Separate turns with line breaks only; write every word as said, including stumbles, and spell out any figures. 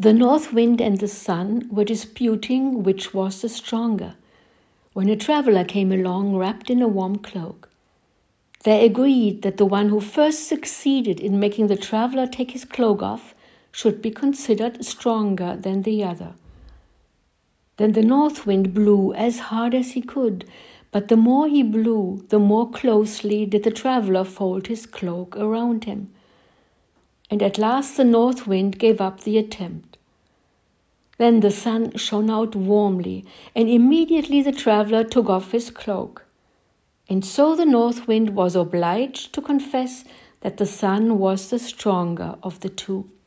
The north wind and the sun were disputing which was the stronger, when a traveler came along wrapped in a warm cloak. They agreed that the one who first succeeded in making the traveler take his cloak off should be considered stronger than the other. Then the north wind blew as hard as he could, but the more he blew, the more closely did the traveler fold his cloak around him. And at last the north wind gave up the attempt. Then the sun shone out warmly, and immediately the traveler took off his cloak. And so the north wind was obliged to confess that the sun was the stronger of the two.